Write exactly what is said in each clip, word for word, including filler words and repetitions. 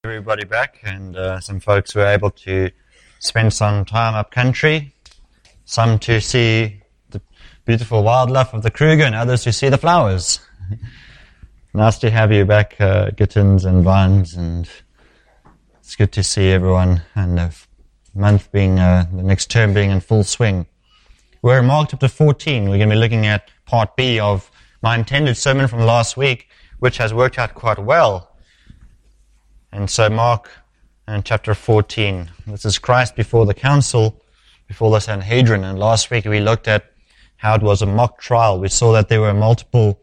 Everybody back, and uh, some folks were able to spend some time up country, some to see the beautiful wildlife of the Kruger and others to see the flowers. Nice to have you back, uh, Gittins and Vines, and it's good to see everyone, and the month being, uh, the next term being in full swing. We're in Mark chapter fourteen. We're going to be looking at part B of my intended sermon from last week, which has worked out quite well. And so Mark and chapter fourteen, this is Christ before the council, before the Sanhedrin. And last week we looked at how it was a mock trial. We saw that there were multiple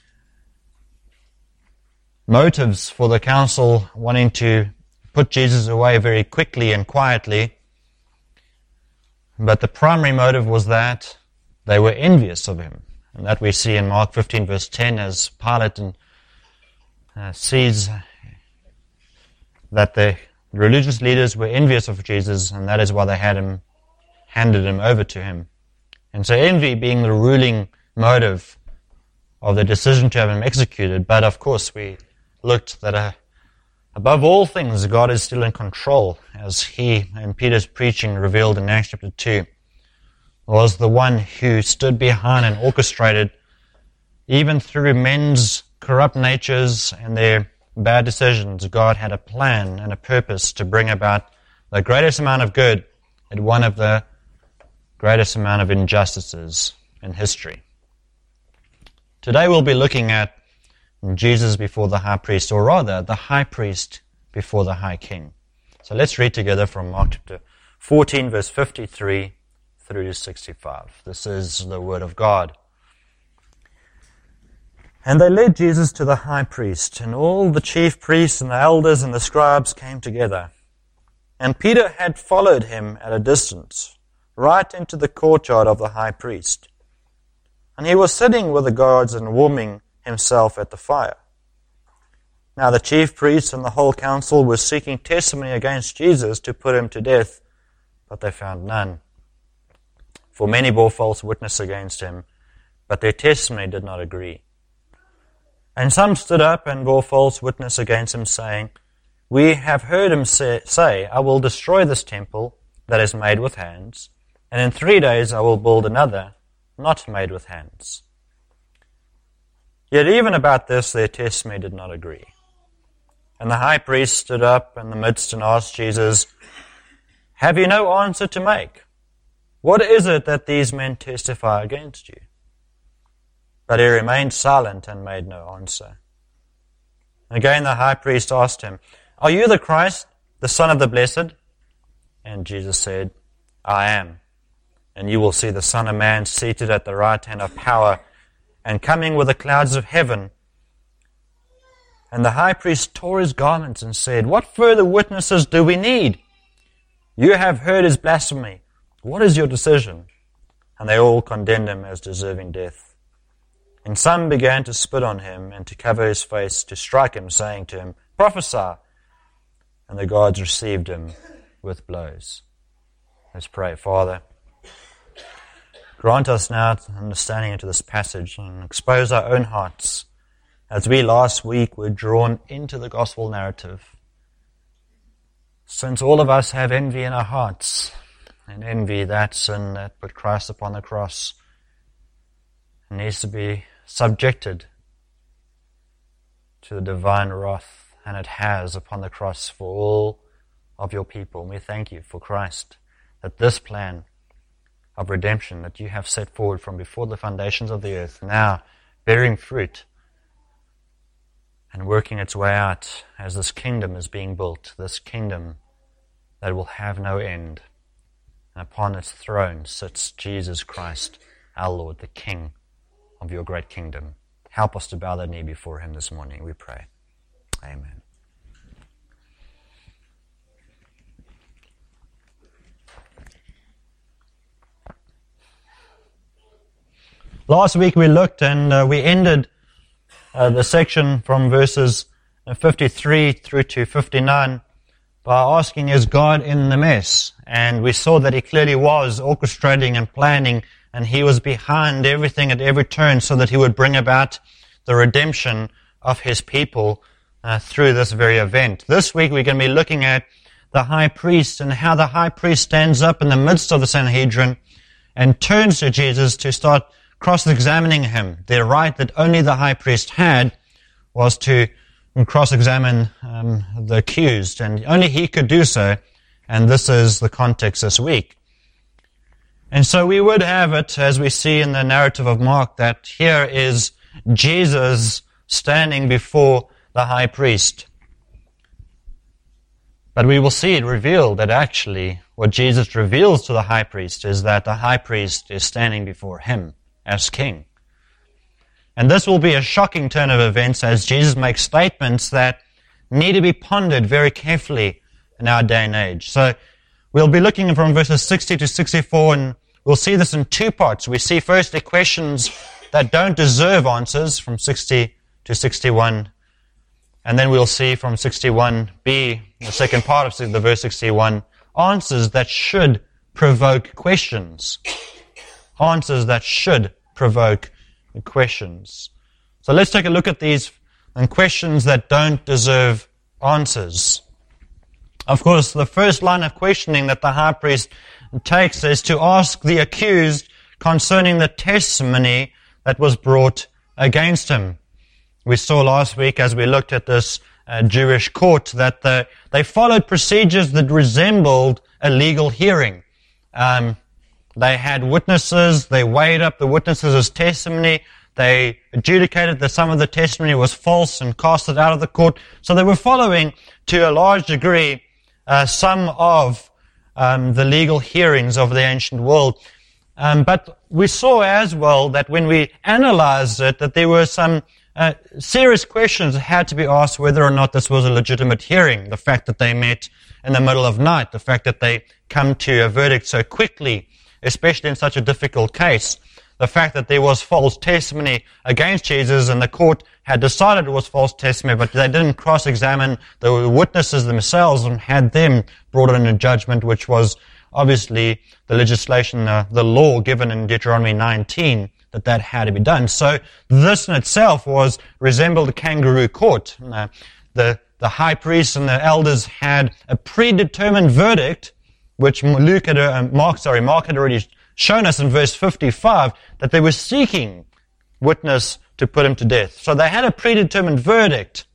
motives for the council wanting to put Jesus away very quickly and quietly. But the primary motive was that they were envious of him. And that we see in Mark fifteen verse ten as Pilate and, uh, sees that the religious leaders were envious of Jesus, and that is why they had him, handed him over to him. And so envy being the ruling motive of the decision to have him executed. But of course we looked that uh, above all things, God is still in control, as he in Peter's preaching revealed in Acts chapter two, was the one who stood behind and orchestrated, even through men's corrupt natures and their bad decisions. God had a plan and a purpose to bring about the greatest amount of good at one of the greatest amount of injustices in history. Today we'll be looking at Jesus before the high priest, or rather the high priest before the high king. So let's read together from Mark chapter fourteen verse fifty-three through to sixty-five. This is the word of God. And they led Jesus to the high priest, and all the chief priests and the elders and the scribes came together. And Peter had followed him at a distance, right into the courtyard of the high priest. And he was sitting with the guards and warming himself at the fire. Now the chief priests and the whole council were seeking testimony against Jesus to put him to death, but they found none. For many bore false witness against him, but their testimony did not agree. And some stood up and bore false witness against him, saying, We have heard him say, say, I will destroy this temple that is made with hands, and in three days I will build another, not made with hands. Yet even about this their testimony did not agree. And the high priest stood up in the midst and asked Jesus, Have you no answer to make? What is it that these men testify against you? But he remained silent and made no answer. Again the high priest asked him, Are you the Christ, the Son of the Blessed? And Jesus said, I am. And you will see the Son of Man seated at the right hand of power and coming with the clouds of heaven. And the high priest tore his garments and said, What further witnesses do we need? You have heard his blasphemy. What is your decision? And they all condemned him as deserving death. And some began to spit on him and to cover his face, to strike him, saying to him, Prophesy! And the guards received him with blows. Let's pray. Father, grant us now understanding into this passage and expose our own hearts as we last week were drawn into the gospel narrative. Since all of us have envy in our hearts, and envy, that sin that put Christ upon the cross, needs to be subjected to the divine wrath, and it has upon the cross for all of your people. And we thank you for Christ, that this plan of redemption that you have set forward from before the foundations of the earth, now bearing fruit and working its way out as this kingdom is being built, this kingdom that will have no end. And upon its throne sits Jesus Christ, our Lord, the King of your great kingdom. Help us to bow the knee before him this morning, we pray. Amen. Last week we looked and uh, we ended uh, the section from verses fifty-three through to fifty-nine by asking, is God in the mess? And we saw that he clearly was orchestrating and planning, and he was behind everything at every turn so that he would bring about the redemption of his people uh, through this very event. This week we're going to be looking at the high priest and how the high priest stands up in the midst of the Sanhedrin and turns to Jesus to start cross-examining him. The right that only the high priest had was to cross-examine um, the accused, and only he could do so, and this is the context this week. And so we would have it, as we see in the narrative of Mark, that here is Jesus standing before the high priest. But we will see it revealed that actually what Jesus reveals to the high priest is that the high priest is standing before him as king. And this will be a shocking turn of events as Jesus makes statements that need to be pondered very carefully in our day and age. So we'll be looking from verses sixty to sixty-four, and we'll see this in two parts. We see firstly questions that don't deserve answers from sixty to sixty-one. And then we'll see from sixty-one b, the second part of the verse sixty-one, answers that should provoke questions. Answers that should provoke questions. So let's take a look at these and questions that don't deserve answers. Of course, the first line of questioning that the high priest takes is to ask the accused concerning the testimony that was brought against him. We saw last week as we looked at this uh, Jewish court that the, they followed procedures that resembled a legal hearing. Um, they had witnesses, they weighed up the witnesses' testimony, they adjudicated that some of the testimony was false and cast it out of the court. So they were following, to a large degree, uh, some of um, the legal hearings of the ancient world. Um, but we saw as well that when we analyzed it, that there were some Uh, serious questions that had to be asked whether or not this was a legitimate hearing. The fact that they met in the middle of night, the fact that they come to a verdict so quickly, especially in such a difficult case, the fact that there was false testimony against Jesus and the court had decided it was false testimony, but they didn't cross-examine the witnesses themselves and had them brought in a judgment, which was obviously the legislation, uh, the law given in Deuteronomy nineteen, that that had to be done. So this in itself was resembled a kangaroo court. Uh, the the high priest and the elders had a predetermined verdict, which Luke had, uh, Mark, sorry, Mark had already shown us in verse fifty-five that they were seeking witness to put him to death. So they had a predetermined verdict.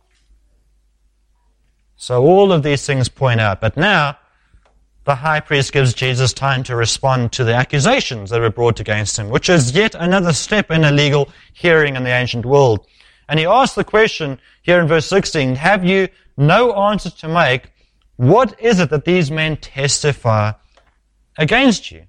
So all of these things point out. But now the high priest gives Jesus time to respond to the accusations that were brought against him, which is yet another step in a legal hearing in the ancient world. And he asks the question here in verse sixteen, have you no answer to make? What is it that these men testify against you?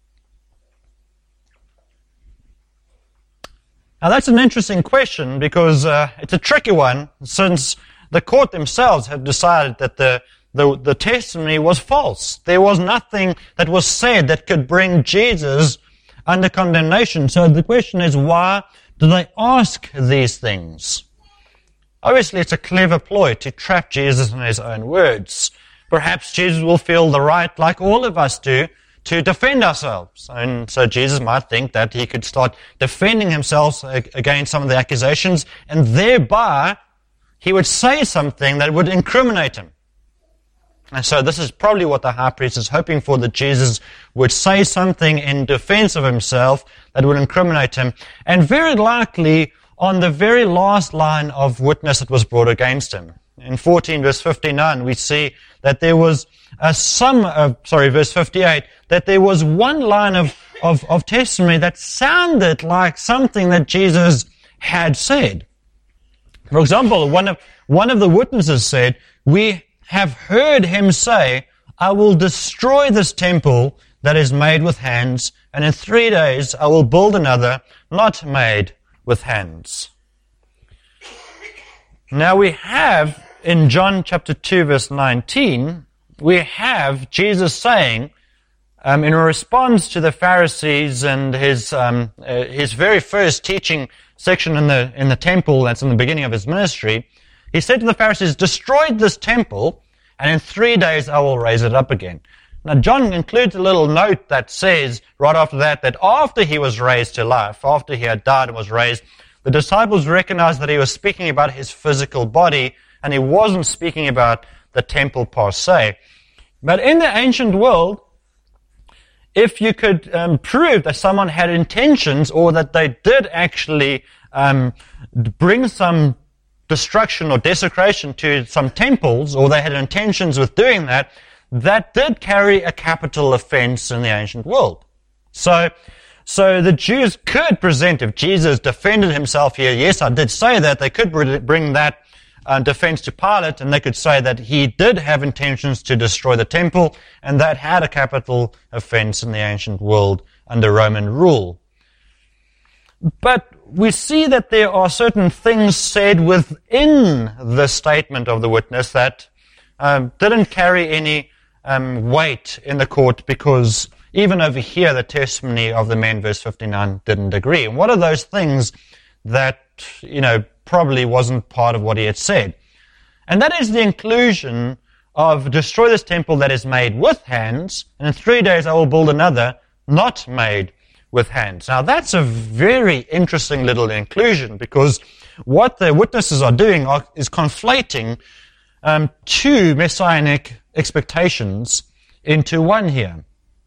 Now that's an interesting question because uh, it's a tricky one, since the court themselves have decided that the The, the testimony was false. There was nothing that was said that could bring Jesus under condemnation. So the question is, why do they ask these things? Obviously, it's a clever ploy to trap Jesus in his own words. Perhaps Jesus will feel the right, like all of us do, to defend ourselves. And so Jesus might think that he could start defending himself against some of the accusations, and thereby he would say something that would incriminate him. And so this is probably what the high priest is hoping for, that Jesus would say something in defense of himself that would incriminate him. And very likely on the very last line of witness that was brought against him. In fourteen verse fifty-nine we see that there was a some, uh, sorry, verse fifty-eight, that there was one line of, of, of testimony that sounded like something that Jesus had said. For example, one of, one of the witnesses said, we have heard him say, I will destroy this temple that is made with hands, and in three days I will build another not made with hands. Now we have, in John chapter two verse nineteen, we have Jesus saying, um, in response to the Pharisees and his um, uh, his very first teaching section in the in the temple, that's in the beginning of his ministry, he said to the Pharisees, destroy this temple, and in three days I will raise it up again. Now John includes a little note that says, right after that, that after he was raised to life, after he had died and was raised, The disciples recognized that he was speaking about his physical body, and he wasn't speaking about the temple per se. But in the ancient world, if you could um, prove that someone had intentions or that they did actually um, bring some destruction or desecration to some temples, or they had intentions with doing that, that did carry a capital offense in the ancient world. So, so the Jews could present, if Jesus defended himself here, yes, I did say that, they could bring that uh, defense to Pilate, and they could say that he did have intentions to destroy the temple, and that had a capital offense in the ancient world under Roman rule. But we see that there are certain things said within the statement of the witness that um, didn't carry any um, weight in the court, because even over here, the testimony of the men, verse fifty-nine, didn't agree. And what are those things that, you know, probably wasn't part of what he had said? And that is the inclusion of destroy this temple that is made with hands, and in three days I will build another not made with hands. Now that's a very interesting little inclusion, because what the witnesses are doing are, is conflating um, two messianic expectations into one here.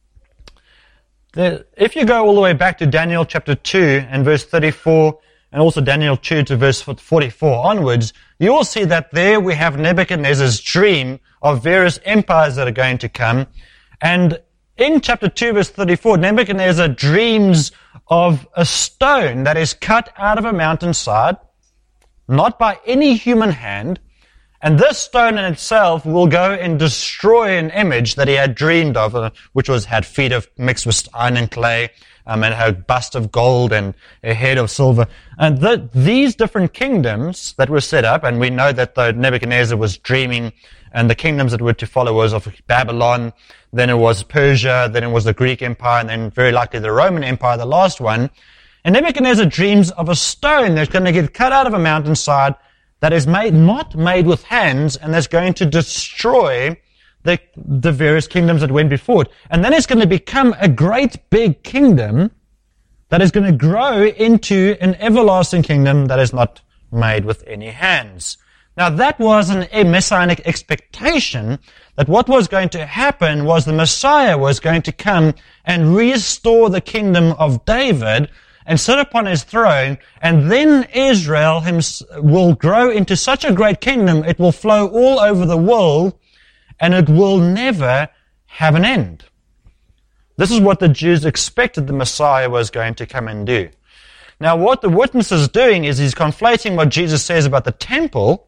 The, if you go all the way back to Daniel chapter two and verse thirty-four, and also Daniel two to verse forty-four onwards, you will see that there we have Nebuchadnezzar's dream of various empires that are going to come. And in chapter two, verse thirty-four, Nebuchadnezzar dreams of a stone that is cut out of a mountainside, not by any human hand, and this stone in itself will go and destroy an image that he had dreamed of, uh, which was had feet of mixed with iron and clay, um, and had a bust of gold and a head of silver. And the, these different kingdoms that were set up, and we know that the Nebuchadnezzar was dreaming, and the kingdoms that were to follow was of Babylon, then it was Persia, then it was the Greek Empire, and then very likely the Roman Empire, the last one. And Nebuchadnezzar dreams of a stone that's going to get cut out of a mountainside that is made, not made with hands, and that's going to destroy the, the various kingdoms that went before it. And then it's going to become a great big kingdom that is going to grow into an everlasting kingdom that is not made with any hands. Now that was an, a messianic expectation that what was going to happen was the Messiah was going to come and restore the kingdom of David and sit upon his throne, and then Israel himself will grow into such a great kingdom, it will flow all over the world, and it will never have an end. This is what the Jews expected the Messiah was going to come and do. Now what the witness is doing is he's conflating what Jesus says about the temple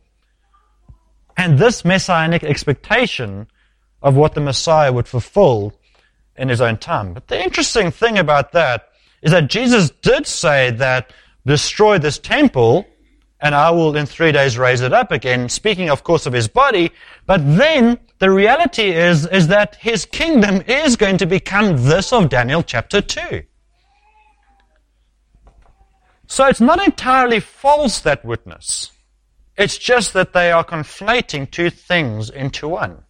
and this messianic expectation of what the Messiah would fulfill in his own time. But the interesting thing about that is that Jesus did say that destroy this temple and I will in three days raise it up again, speaking of course of his body, but then the reality is, is that his kingdom is going to become this of Daniel chapter two. So it's not entirely false, that witness. It's just that they are conflating two things into one.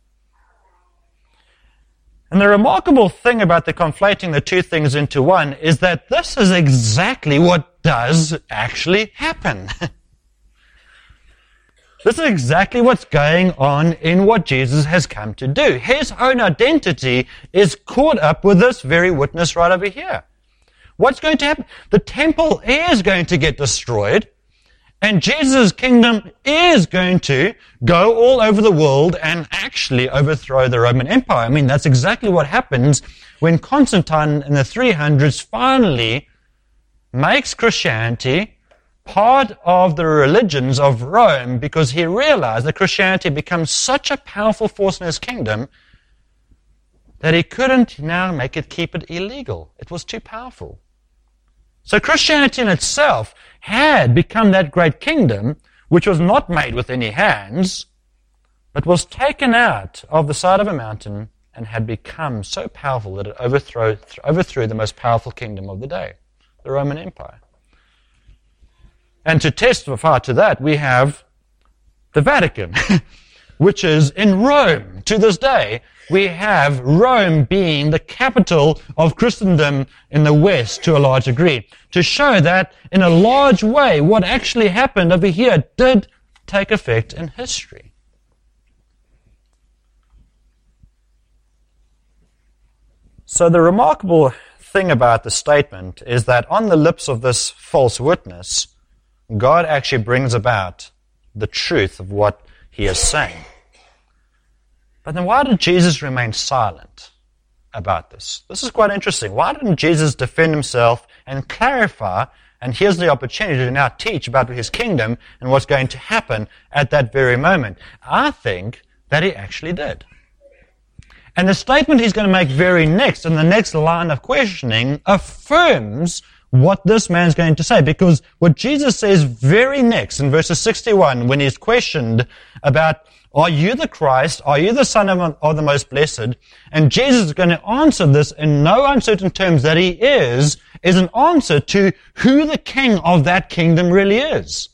And the remarkable thing about the conflating the two things into one is that this is exactly what does actually happen. This is exactly what's going on in what Jesus has come to do. His own identity is caught up with this very witness right over here. What's going to happen? The temple is going to get destroyed, and Jesus' kingdom is going to go all over the world and actually overthrow the Roman Empire. I mean, that's exactly what happens when Constantine in the three hundreds finally makes Christianity part of the religions of Rome, because he realized that Christianity becomes such a powerful force in his kingdom that he couldn't now make it, keep it illegal. It was too powerful. So Christianity in itself had become that great kingdom, which was not made with any hands, but was taken out of the side of a mountain and had become so powerful that it overthrew, overthrew the most powerful kingdom of the day, the Roman Empire. And to testify to that, we have the Vatican, which is in Rome. To this day, we have Rome being the capital of Christendom in the West to a large degree, to show that in a large way what actually happened over here did take effect in history. So the remarkable thing about the statement is that on the lips of this false witness, God actually brings about the truth of what he is saying. But then why did Jesus remain silent about this? This is quite interesting. Why didn't Jesus defend himself and clarify, and here's the opportunity to now teach about his kingdom and what's going to happen at that very moment? I think that he actually did. And the statement he's going to make very next, in the next line of questioning, affirms what this man's going to say. Because what Jesus says very next, in verses sixty-one, when he's questioned about, are you the Christ? Are you the Son of, of the Most Blessed? And Jesus is going to answer this in no uncertain terms that he is, is an answer to who the king of that kingdom really is.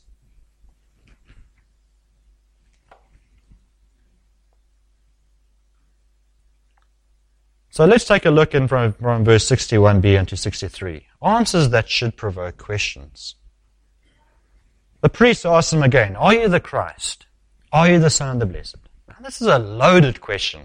So let's take a look in from, from verse sixty-one b into sixty-three. Answers that should provoke questions. The priest asks him again, are you the Christ? Are you the Son of the Blessed? Now, this is a loaded question.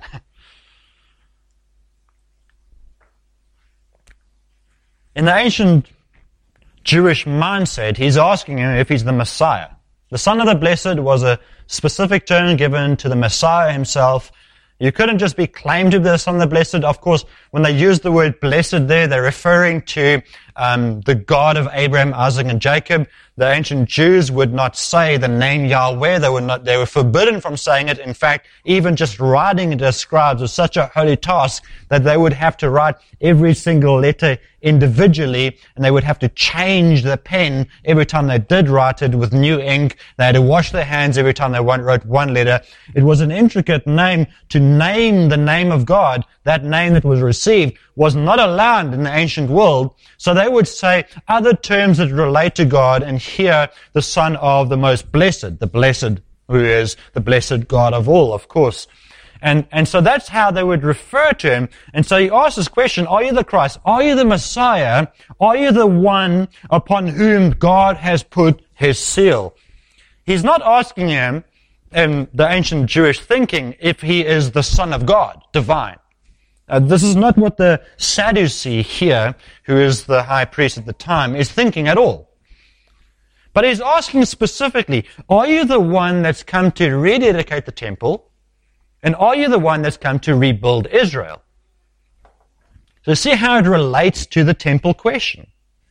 In the ancient Jewish mindset, he's asking him if he's the Messiah. The Son of the Blessed was a specific term given to the Messiah himself. You couldn't just be claimed to be the Son of the Blessed. Of course, when they use the word blessed there, they're referring to um, the God of Abraham, Isaac, and Jacob. The ancient Jews would not say the name Yahweh. They were not, they were forbidden from saying it. In fact, even just writing it as scribes was such a holy task that they would have to write every single letter individually, and they would have to change the pen every time they did write it with new ink. They had to wash their hands every time they wrote one letter. It was an intricate name. To name the name of God, that name that was received, was not allowed in the ancient world. So they would say other terms that relate to God, and here the Son of the Most Blessed, the Blessed who is the blessed God of all, of course. And, and so that's how they would refer to him. And so he asks this question, are you the Christ? Are you the Messiah? Are you the one upon whom God has put his seal? He's not asking him, in the ancient Jewish thinking, if he is the Son of God, divine. Uh, this is not what the Sadducee here, who is the high priest at the time, is thinking at all. But he's asking specifically, are you the one that's come to rededicate the temple? And are you the one that's come to rebuild Israel? So see how it relates to the temple question.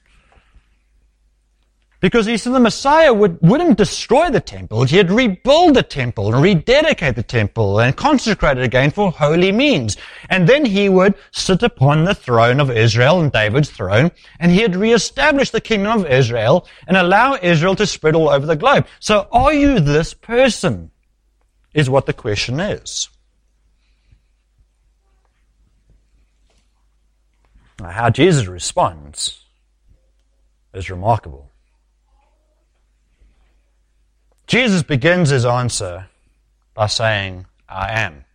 Because he said the Messiah would, wouldn't destroy the temple. He'd rebuild the temple and rededicate the temple and consecrate it again for holy means. And then he would sit upon the throne of Israel and David's throne, and he'd reestablish the kingdom of Israel and allow Israel to spread all over the globe. So are you this person? Is what the question is. Now, how Jesus responds is remarkable. Jesus begins his answer by saying, I am.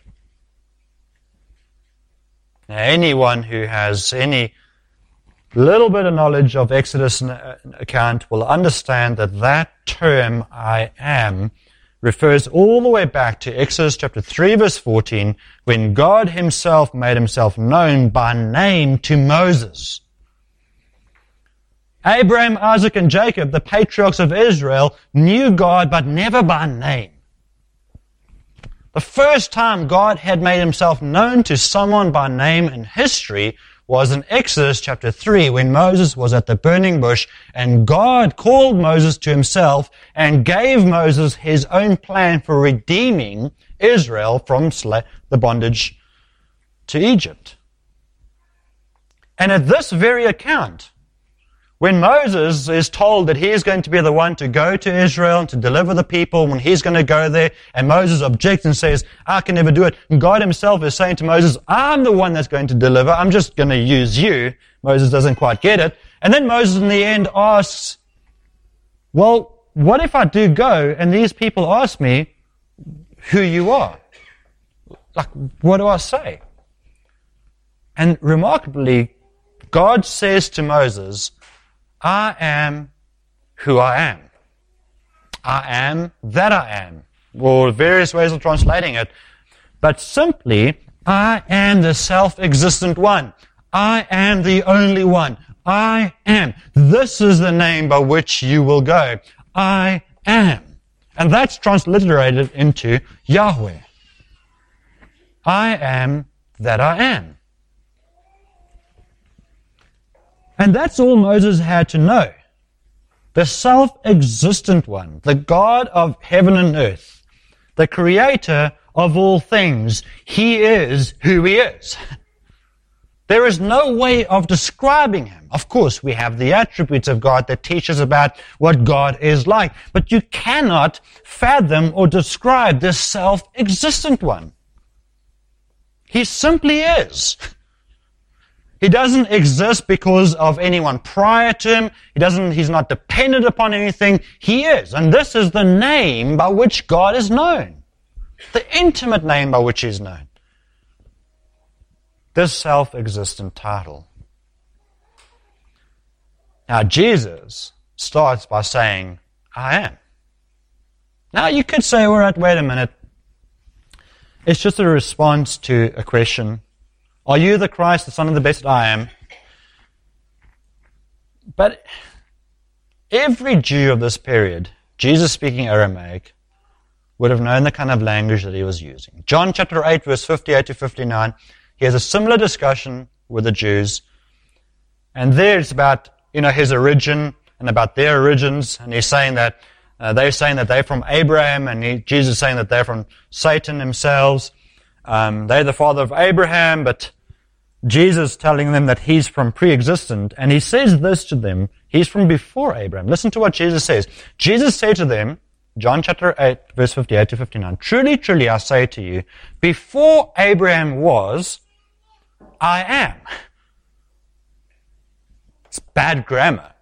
Now, anyone who has any little bit of knowledge of Exodus account will understand that that term, I am, refers all the way back to Exodus chapter three, verse fourteen, when God himself made himself known by name to Moses. Abraham, Isaac, and Jacob, the patriarchs of Israel, knew God, but never by name. The first time God had made himself known to someone by name in history was in Exodus chapter three, when Moses was at the burning bush, and God called Moses to himself and gave Moses his own plan for redeeming Israel from the bondage to Egypt. And at this very account, when Moses is told that he is going to be the one to go to Israel and to deliver the people, when he's going to go there, and Moses objects and says, I can never do it. And God himself is saying to Moses, I'm the one that's going to deliver. I'm just going to use you. Moses doesn't quite get it. And then Moses in the end asks, well, what if I do go and these people ask me, who you are. Like, what do I say? And remarkably, God says to Moses, I am who I am. I am that I am. Or various ways of translating it. But simply, I am the self-existent one. I am the only one. I am. This is the name by which you will go. I am. And that's transliterated into Yahweh. I am that I am. And that's all Moses had to know. The self-existent one, the God of heaven and earth, the creator of all things, he is who he is. There is no way of describing him. Of course, we have the attributes of God that teach us about what God is like, but you cannot fathom or describe this self-existent one. He simply is. He doesn't exist because of anyone prior to him. He doesn't, he's not dependent upon anything. He is. And this is the name by which God is known. The intimate name by which he is known. This self-existent title. Now, Jesus starts by saying, I am. Now, you could say, all right, wait a minute. It's just a response to a question. Are you the Christ, the Son of the Blessed? I am. But every Jew of this period, Jesus speaking Aramaic, would have known the kind of language that he was using. John chapter eight, verse fifty-eight to fifty-nine, he has a similar discussion with the Jews. And there it's about, you know, his origin and about their origins. And he's saying that, uh, they're saying that they're from Abraham, and he, Jesus is saying that they're from Satan themselves. Um, they're the father of Abraham, but Jesus telling them that he's from pre-existent, and he says this to them, he's from before Abraham. Listen to what Jesus says. Jesus said to them, John chapter eight, verse fifty-eight to fifty-nine, truly, truly, I say to you, before Abraham was, I am. It's bad grammar.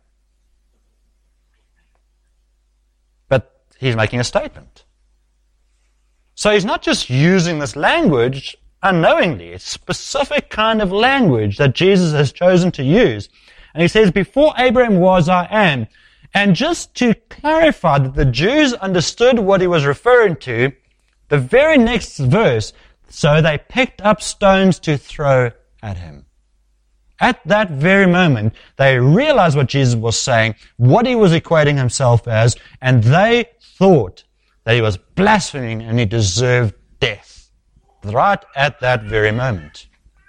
But he's making a statement. So he's not just using this language unknowingly. It's a specific kind of language that Jesus has chosen to use. And he says, before Abraham was, I am. And just to clarify that the Jews understood what he was referring to, the very next verse, so they picked up stones to throw at him. At that very moment, they realized what Jesus was saying, what he was equating himself as, and they thought that he was blaspheming and he deserved death. Right at that very moment.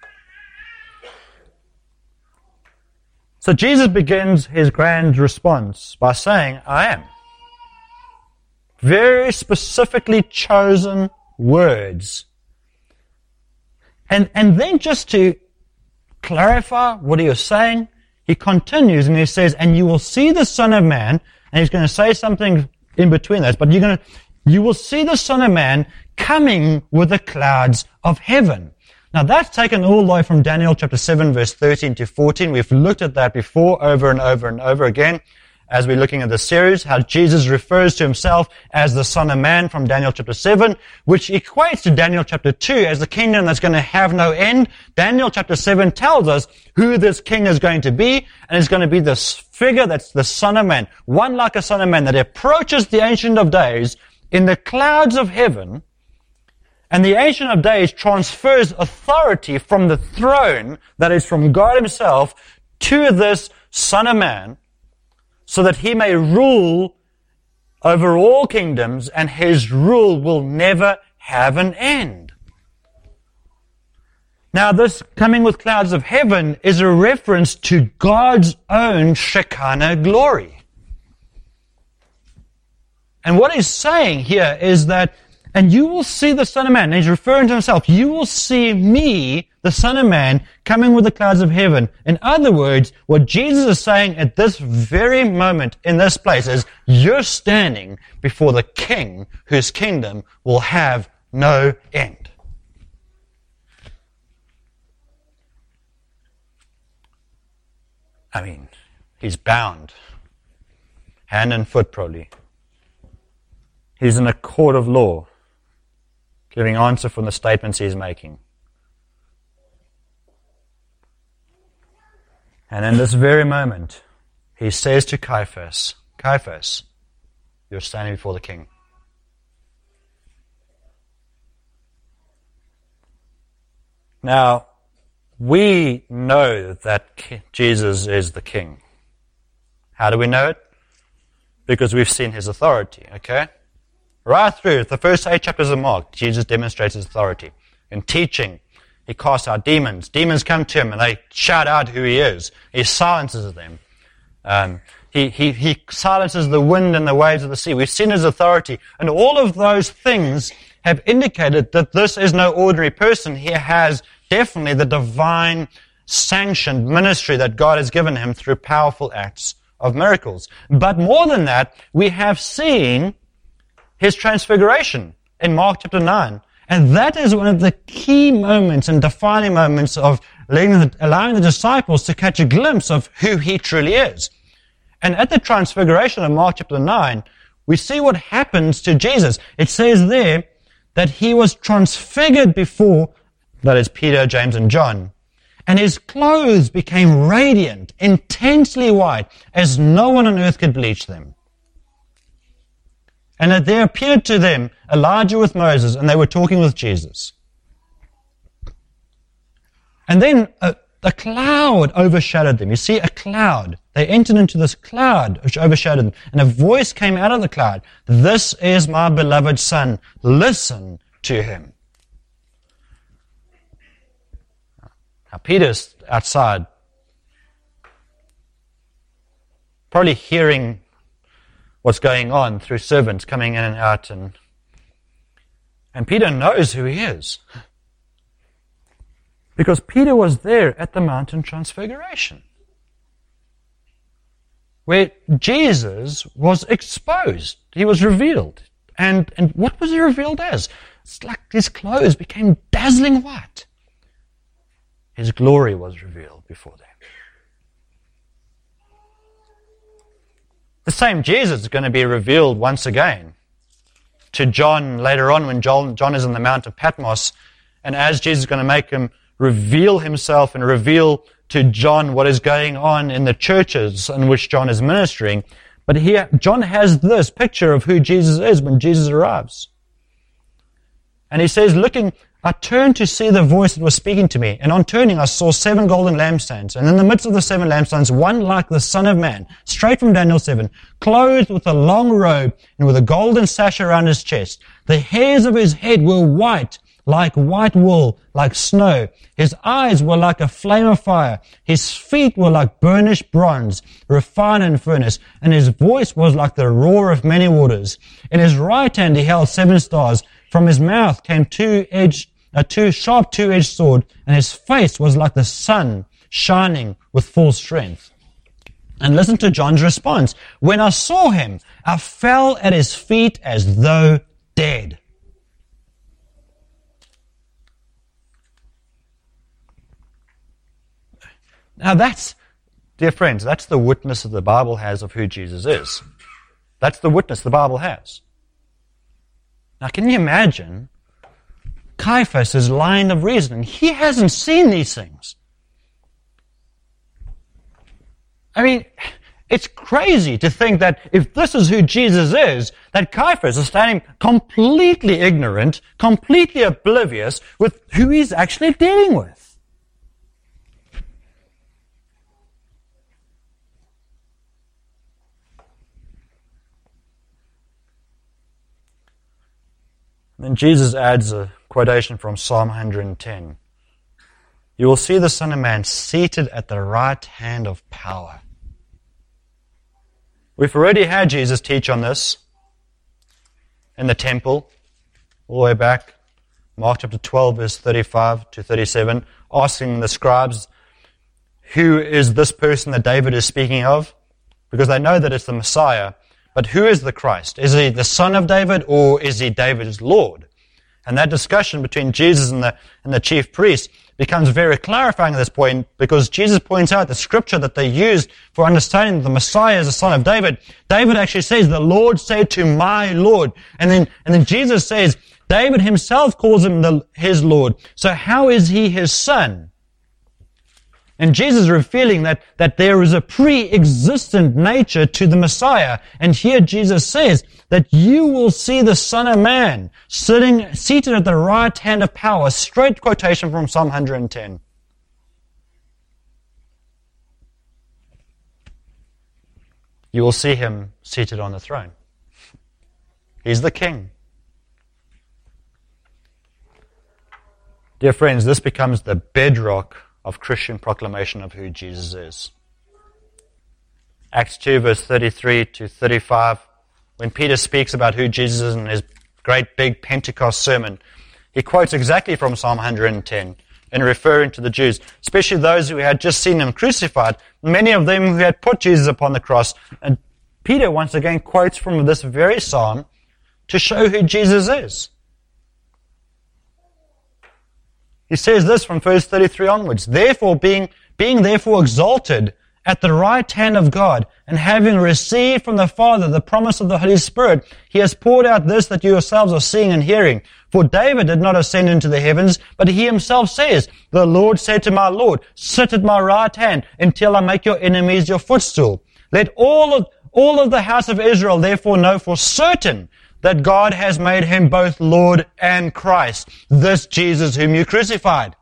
So Jesus begins his grand response by saying, I am. Very specifically chosen words. And, and then just to clarify what he was saying, he continues and he says, and you will see the Son of Man, and he's going to say something in between those, but you're going to, you will see the Son of Man coming with the clouds of heaven. Now that's taken all the way from Daniel chapter seven, verse thirteen to fourteen. We've looked at that before over and over and over again as we're looking at the series, how Jesus refers to himself as the Son of Man from Daniel chapter seven, which equates to Daniel chapter two as the kingdom that's going to have no end. Daniel chapter seven tells us who this king is going to be, and it's going to be this figure that's the Son of Man, one like a Son of Man that approaches the Ancient of Days in the clouds of heaven, and the Ancient of Days transfers authority from the throne that is from God himself to this Son of Man, so that he may rule over all kingdoms, and his rule will never have an end. Now, this coming with clouds of heaven is a reference to God's own Shekinah glory. And what he's saying here is that, and you will see the Son of Man, and he's referring to himself, you will see me, the Son of Man, coming with the clouds of heaven. In other words, what Jesus is saying at this very moment in this place is, you're standing before the King whose kingdom will have no end. I mean, he's bound, hand and foot probably. He's in a court of law. giving answer from the statements he's making. And in this very moment, he says to Caiaphas, Caiaphas, you're standing before the king. Now, we know that Jesus is the king. How do we know it? Because we've seen his authority, okay? Right through the first eight chapters of Mark, Jesus demonstrates his authority. In teaching, he casts out demons. Demons come to him and they shout out who he is. He silences them. Um, he, he, he silences the wind and the waves of the sea. We've seen his authority. And all of those things have indicated that this is no ordinary person. He has definitely the divine sanctioned ministry that God has given him through powerful acts of miracles. But more than that, we have seen his transfiguration in Mark chapter nine. And that is one of the key moments and defining moments of allowing the disciples to catch a glimpse of who he truly is. And at the transfiguration of Mark chapter nine, we see what happens to Jesus. It says there that he was transfigured before, that is Peter, James, and John. And his clothes became radiant, intensely white, as no one on earth could bleach them. And that there appeared to them Elijah with Moses, and they were talking with Jesus. And then a, a cloud overshadowed them. You see, a cloud. They entered into this cloud which overshadowed them. And a voice came out of the cloud. This is my beloved Son. Listen to him. Now, Peter's outside, probably hearing what's going on through servants coming in and out. And, and Peter knows who he is. Because Peter was there at the mountain transfiguration, where Jesus was exposed. He was revealed. And, and what was he revealed as? It's like his clothes became dazzling white. His glory was revealed before them. The same Jesus is going to be revealed once again to John later on when John, John is on the Mount of Patmos. And as Jesus is going to make him reveal himself and reveal to John what is going on in the churches in which John is ministering. But here, John has this picture of who Jesus is when Jesus arrives. And he says, looking, I turned to see the voice that was speaking to me, and on turning I saw seven golden lampstands, and in the midst of the seven lampstands, one like the Son of Man, straight from Daniel seven, clothed with a long robe and with a golden sash around his chest. The hairs of his head were white, like white wool, like snow. His eyes were like a flame of fire. His feet were like burnished bronze, refined in furnace, and his voice was like the roar of many waters. In his right hand he held seven stars. From his mouth came two-edged, a two sharp two-edged sword, and his face was like the sun shining with full strength. And listen to John's response. When I saw him, I fell at his feet as though dead. Now that's, dear friends, that's the witness that the Bible has of who Jesus is. That's the witness the Bible has. Now can you imagine Caiaphas' line of reasoning? He hasn't seen these things. I mean, it's crazy to think that if this is who Jesus is, that Caiaphas is standing completely ignorant, completely oblivious with who he's actually dealing with. Then Jesus adds a quotation from Psalm one hundred ten. You will see the Son of Man seated at the right hand of power. We've already had Jesus teach on this in the temple, all the way back, Mark chapter twelve, verse thirty-five to thirty-seven, asking the scribes, who is this person that David is speaking of? Because they know that it's the Messiah. But who is the Christ? Is he the son of David, or is he David's Lord? And that discussion between Jesus and the, and the chief priest becomes very clarifying at this point, because Jesus points out the scripture that they used for understanding that the Messiah is the son of David. David actually says, the Lord said to my Lord. And then, and then Jesus says, David himself calls him the, his Lord. So how is he his son? And Jesus is revealing that, that there is a pre-existent nature to the Messiah. And here Jesus says that you will see the Son of Man sitting, seated at the right hand of power. Straight quotation from Psalm one hundred ten. You will see him seated on the throne. He's the king. Dear friends, this becomes the bedrock of Christian proclamation of who Jesus is. Acts two verse thirty-three to thirty-five, when Peter speaks about who Jesus is in his great big Pentecost sermon, he quotes exactly from Psalm one hundred ten in referring to the Jews, especially those who had just seen him crucified, many of them who had put Jesus upon the cross. And Peter once again quotes from this very psalm to show who Jesus is. He says this from verse thirty-three onwards, Therefore, being, being therefore exalted at the right hand of God, and having received from the Father the promise of the Holy Spirit, he has poured out this that you yourselves are seeing and hearing. For David did not ascend into the heavens, but he himself says, The Lord said to my Lord, Sit at my right hand until I make your enemies your footstool. Let all of, all of the house of Israel therefore know for certain that God has made him both Lord and Christ, this Jesus whom you crucified.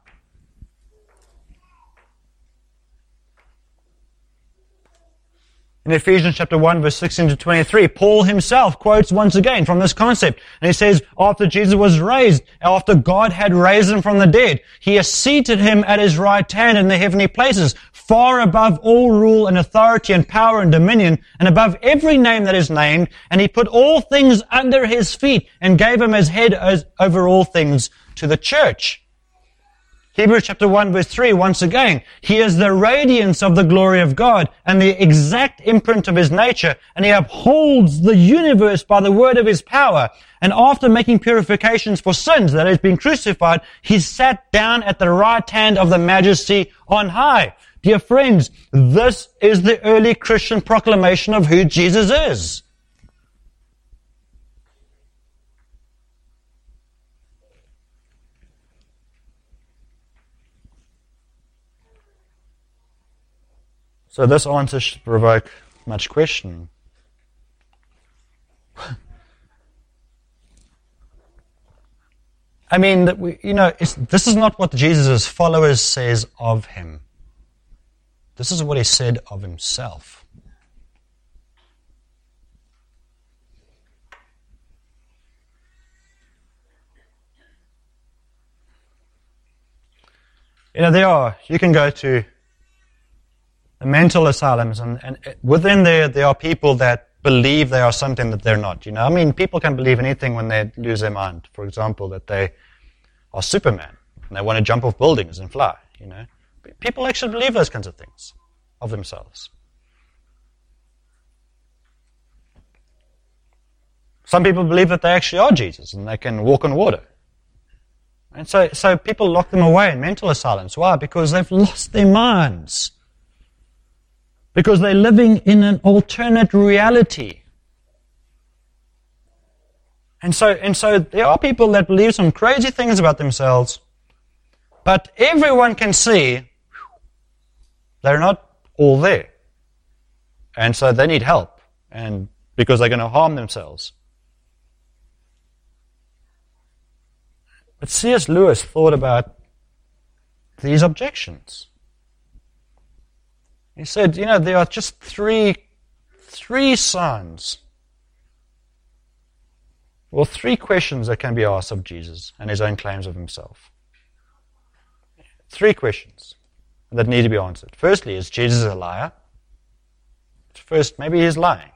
In Ephesians chapter one, verse sixteen to twenty-three, Paul himself quotes once again from this concept. And he says, after Jesus was raised, after God had raised him from the dead, he has seated him at his right hand in the heavenly places, far above all rule and authority and power and dominion, and above every name that is named. And he put all things under his feet and gave him as head as, over all things to the church. Hebrews chapter one verse three, once again, he is the radiance of the glory of God and the exact imprint of his nature, and he upholds the universe by the word of his power. And after making purifications for sins that has been crucified, he sat down at the right hand of the majesty on high. Dear friends, this is the early Christian proclamation of who Jesus is. So this answer should provoke much questioning. I mean, that we, you know, it's, this is not what Jesus' followers says of him. This is what he said of himself. You know, there are, you can go to the mental asylums, and, and within there, there are people that believe they are something that they're not. You know, I mean, people can believe anything when they lose their mind. For example, that they are Superman and they want to jump off buildings and fly. You know, people actually believe those kinds of things of themselves. Some people believe that they actually are Jesus and they can walk on water. And so, so people lock them away in mental asylums. Why? Because they've lost their minds. Because they're living in an alternate reality. And so, and so there are people that believe some crazy things about themselves, but everyone can see they're not all there. And so they need help, and because they're going to harm themselves. But C S Lewis thought about these objections. He said, you know, there are just three, three signs, or three questions that can be asked of Jesus and his own claims of himself. Three questions that need to be answered. Firstly, is Jesus a liar? First, maybe he's lying.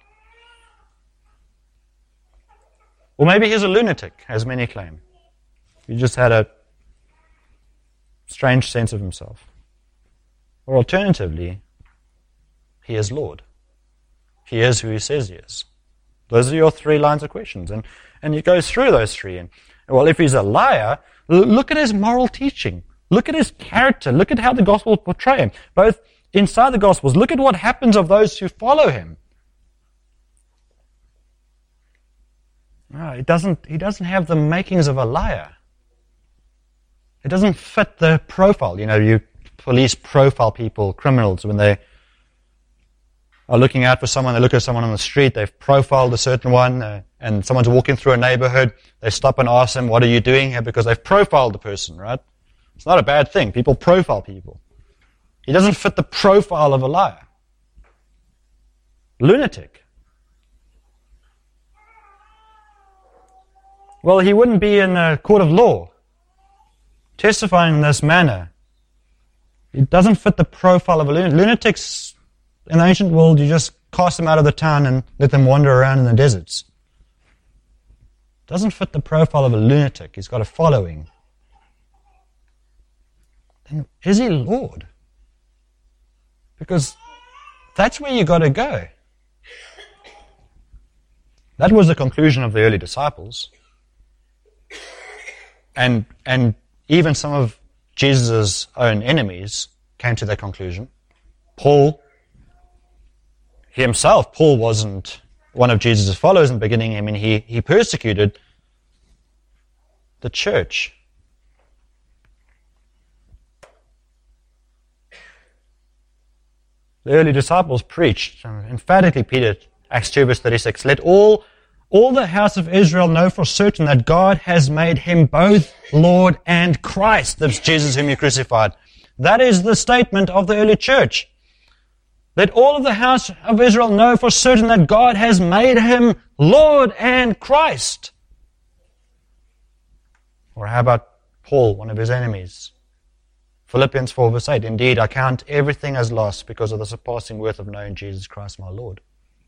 Or maybe he's a lunatic, as many claim. He just had a strange sense of himself. Or alternatively, he is Lord. He is who he says he is. Those are your three lines of questions. And, and he goes through those three. And, well, if he's a liar, look at his moral teaching. Look at his character. Look at how the Gospels portray him. Both inside the Gospels, look at what happens of those who follow him. No, he doesn't, he doesn't have the makings of a liar. It doesn't fit the profile. You know, you police profile people, criminals, when they are looking out for someone, they look at someone on the street, they've profiled a certain one, uh, and someone's walking through a neighborhood, they stop and ask them, what are you doing here? Because they've profiled the person, right? It's not a bad thing. People profile people. He doesn't fit the profile of a liar. Lunatic. Well, he wouldn't be in a court of law testifying in this manner. It doesn't fit the profile of a lunatic. Lunatics in the ancient world, you just cast them out of the town and let them wander around in the deserts. It doesn't fit the profile of a lunatic. He's got a following. Then is he Lord? Because that's where you got to go. That was the conclusion of the early disciples. And and even some of Jesus' own enemies came to that conclusion. Paul, he himself, Paul wasn't one of Jesus' followers in the beginning. I mean, he, he persecuted the church. The early disciples preached, emphatically, Peter, Acts two verse thirty-six, let all All the house of Israel know for certain that God has made him both Lord and Christ. That's Jesus whom you crucified. That is the statement of the early church. Let all of the house of Israel know for certain that God has made him Lord and Christ. Or how about Paul, one of his enemies? Philippians four verse eight, indeed, I count everything as loss because of the surpassing worth of knowing Jesus Christ my Lord.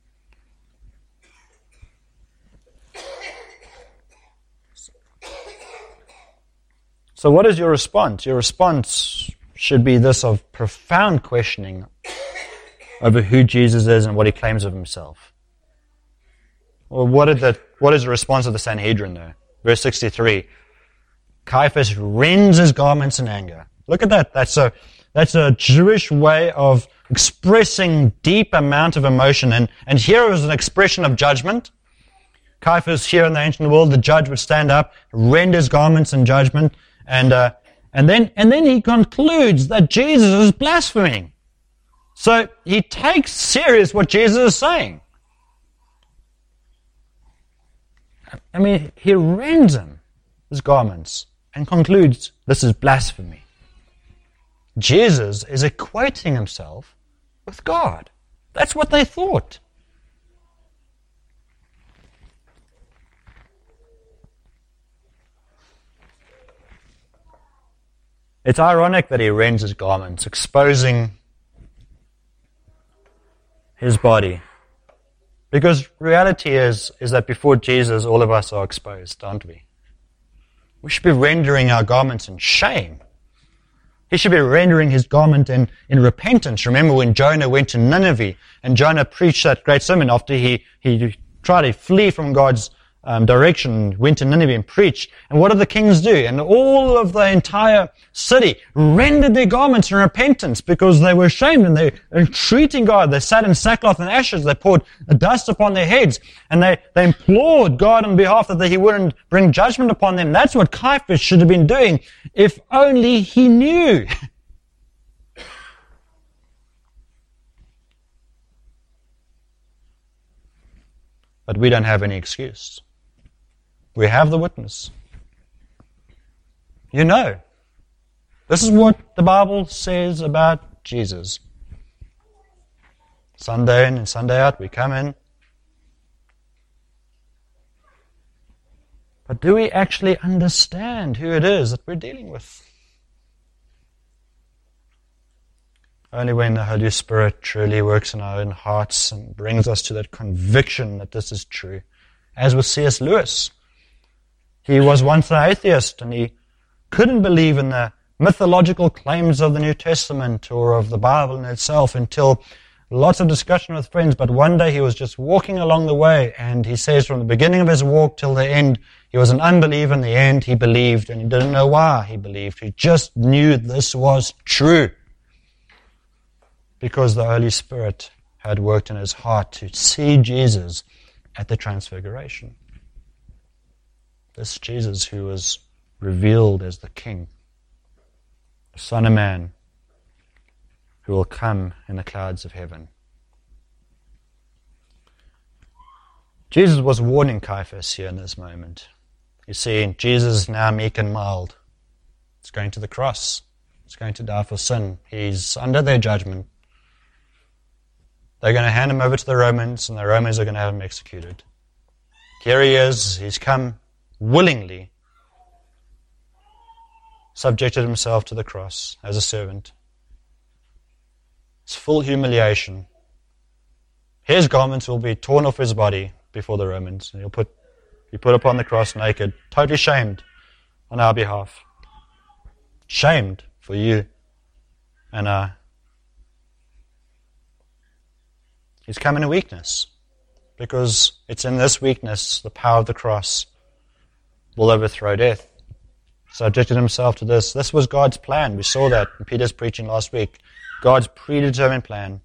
So what is your response? Your response should be this of profound questioning over who Jesus is and what he claims of himself. Well, what, did the, what is the response of the Sanhedrin there? Verse sixty-three. Caiaphas rends his garments in anger. Look at that. That's a, that's a Jewish way of expressing deep amount of emotion. And, and here is an expression of judgment. Caiaphas, here in the ancient world, the judge would stand up, rend his garments in judgment. And uh, and then and then he concludes that Jesus is blaspheming. So he takes serious what Jesus is saying. I mean, he rends him, his garments, and concludes this is blasphemy. Jesus is equating himself with God. That's what they thought. It's ironic that he rends his garments, exposing his body. Because reality is, is that before Jesus, all of us are exposed, aren't we? We should be rendering our garments in shame. He should be rendering his garment in, in repentance. Remember when Jonah went to Nineveh, and Jonah preached that great sermon after he, he tried to flee from God's Um, direction, went to Nineveh and preached. And what did the kings do? And all of the entire city rendered their garments in repentance because they were ashamed and they were entreating God. They sat in sackcloth and ashes. They poured dust upon their heads and they, they implored God on behalf that he wouldn't bring judgment upon them. That's what Caiaphas should have been doing if only he knew. But we don't have any excuse. We have the witness. You know. This is what the Bible says about Jesus. Sunday in and Sunday out, we come in. But do we actually understand who it is that we're dealing with? Only when the Holy Spirit truly works in our own hearts and brings us to that conviction that this is true. As with C S Lewis. He was once an atheist and he couldn't believe in the mythological claims of the New Testament or of the Bible in itself until lots of discussion with friends. But one day he was just walking along the way and he says from the beginning of his walk till the end, he was an unbeliever. In the end, he believed and he didn't know why he believed. He just knew this was true. Because the Holy Spirit had worked in his heart to see Jesus at the Transfiguration. This Jesus who was revealed as the King, the Son of Man, who will come in the clouds of heaven. Jesus was warning Caiaphas here in this moment. You see, Jesus is now meek and mild. He's going to the cross. He's going to die for sin. He's under their judgment. They're going to hand him over to the Romans, and the Romans are going to have him executed. Here he is. He's come willingly, subjected himself to the cross as a servant. It's full humiliation. His garments will be torn off his body before the Romans, and he'll put, be put upon the cross naked, totally shamed on our behalf. Shamed for you and I. He's come in a weakness, because it's in this weakness the power of the cross will overthrow death. Subjected himself to this. This was God's plan. We saw that in Peter's preaching last week. God's predetermined plan.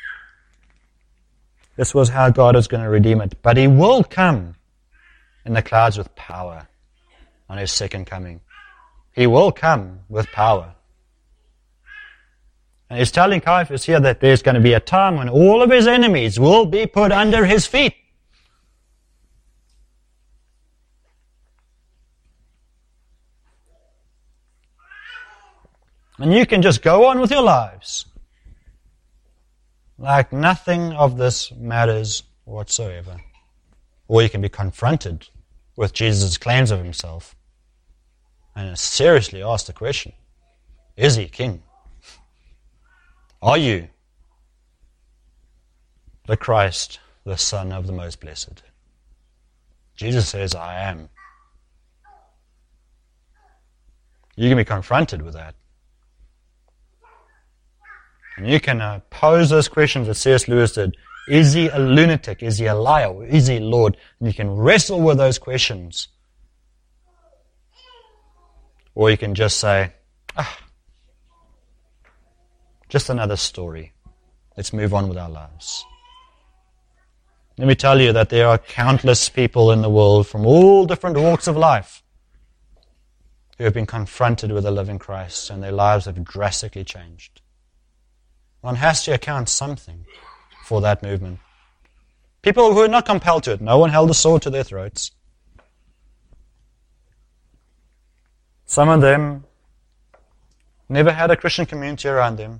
This was how God is going to redeem it. But he will come in the clouds with power on his second coming. He will come with power. And he's telling Caiaphas here that there's going to be a time when all of his enemies will be put under his feet. And you can just go on with your lives like nothing of this matters whatsoever. Or you can be confronted with Jesus' claims of himself and seriously ask the question, is he king? Are you the Christ, the Son of the Most Blessed? Jesus says, I am. You can be confronted with that. And you can uh, pose those questions that C S Lewis did. Is he a lunatic? Is he a liar? Or is he Lord? And you can wrestle with those questions. Or you can just say, ah, just another story. Let's move on with our lives. Let me tell you that there are countless people in the world from all different walks of life who have been confronted with the living Christ, and their lives have drastically changed. One has to account something for that movement. People who are not compelled to it. No one held a sword to their throats. Some of them never had a Christian community around them.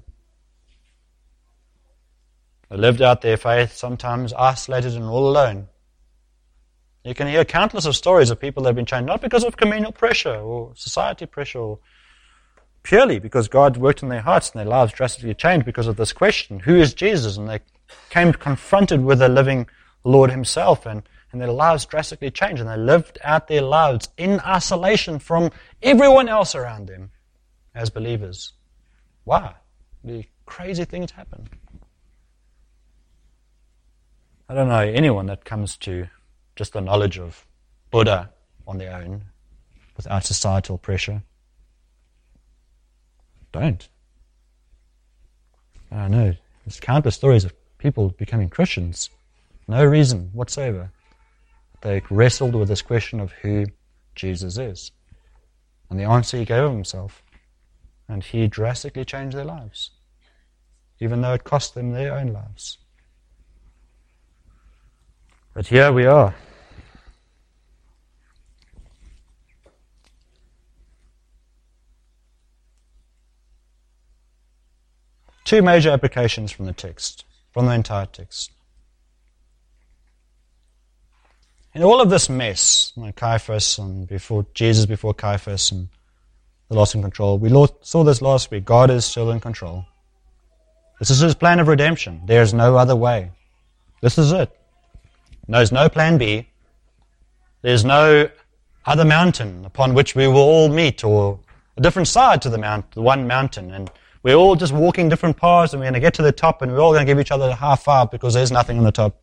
They lived out their faith, sometimes isolated and all alone. You can hear countless of stories of people that have been changed, not because of communal pressure or society pressure, or purely because God worked in their hearts and their lives drastically changed because of this question, who is Jesus? And they came confronted with the living Lord himself, and, and their lives drastically changed, and they lived out their lives in isolation from everyone else around them as believers. Wow, the crazy things happen. I don't know anyone that comes to just the knowledge of Buddha on their own without societal pressure. Don't. I know. There's countless stories of people becoming Christians. No reason whatsoever. They wrestled with this question of who Jesus is. And the answer he gave of himself. And he drastically changed their lives. Even though it cost them their own lives. But here we are. Two major applications from the text, from the entire text. In all of this mess, you know, Caiaphas and before Jesus, before Caiaphas, and the loss in control, we saw this last week. God is still in control. This is his plan of redemption. There is no other way. This is it. There's no plan B. There's no other mountain upon which we will all meet, or a different side to the mount, the one mountain, and we're all just walking different paths, and we're going to get to the top, and we're all going to give each other a high five because there's nothing on the top.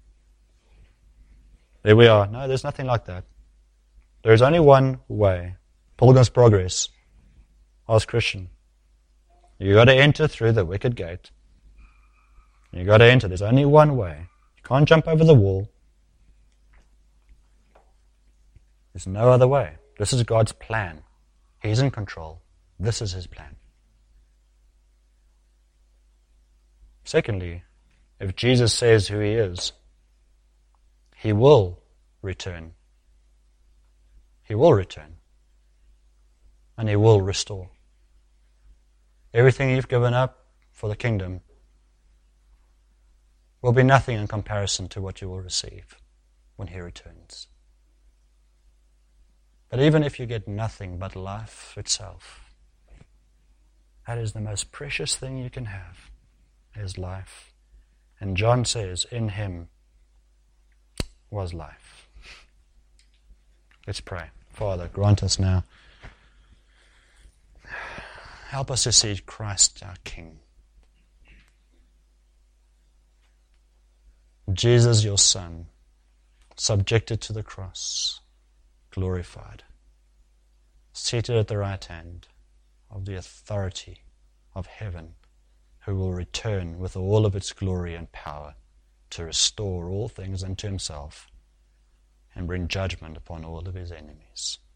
There we are. No, there's nothing like that. There is only one way. Pilgrim's Progress. Ask Christian. You got to enter through the wicket gate. You got to enter. There's only one way. You can't jump over the wall. There's no other way. This is God's plan. He's in control. This is his plan. Secondly, if Jesus says who he is, he will return. He will return. And he will restore. Everything you've given up for the kingdom will be nothing in comparison to what you will receive when he returns. But even if you get nothing but life itself, that is the most precious thing you can have, is life. And John says, in him was life. Let's pray. Father, grant us now. Help us to see Christ our King. Jesus, your Son, subjected to the cross, glorified, seated at the right hand of the authority of heaven, who will return with all of its glory and power to restore all things unto himself and bring judgment upon all of his enemies.